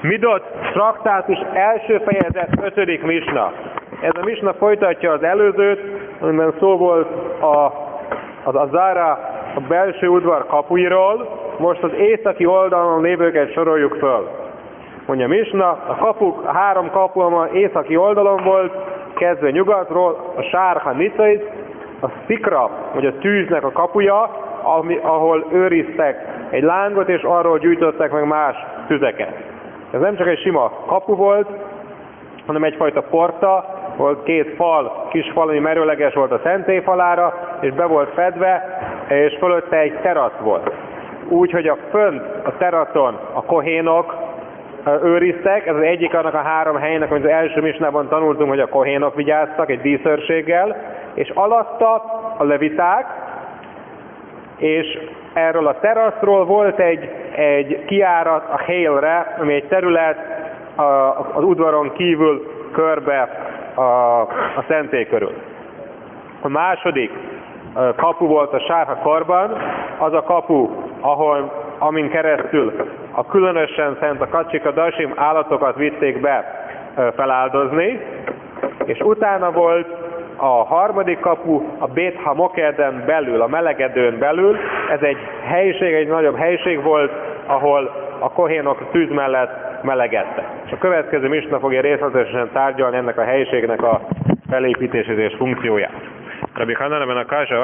Midot traktátus első fejezet 5. misna. Ez a misna folytatja az előzőt, amiben szó volt az Zára, a belső udvar kapuiról, most az északi oldalon lévőket soroljuk föl. Mondja misna, a 3 kapu, amely északi oldalon volt, kezdve nyugatról, a Sárha Nicais, a Szikra, vagy a tűznek a kapuja, ahol őriztek egy lángot, és arról gyűjtöttek meg más tüzeket. Ez nem csak egy sima kapu volt, hanem egyfajta porta, volt 2 fal, kis fal, ami merőleges volt a szentélyfalára, és be volt fedve, és fölötte egy terasz volt. Úgyhogy fönt a teraszon a kohénok őriztek, ez az egyik annak a 3 helynek, amit az első misnában tanultunk, hogy a kohénok vigyáztak egy díszőrséggel, és alatta a leviták, és erről a teraszról volt egy kijárat a hélre, ami egy terület az udvaron kívül körbe a szentély körül. A második kapu volt a Sárha korban, az a kapu, amin keresztül a különösen szent, a kacsika dasim állatokat vitték be feláldozni, és utána volt a harmadik kapu, a Bét HaMokeden belül, a melegedőn belül. Ez egy helység, egy nagyobb helység volt, ahol a kohénok a tűz mellett melegedtek. És a következő misna fogja részletesen tárgyalni ennek a helységnek a felépítését és funkcióját. Rabbi Hanan ben a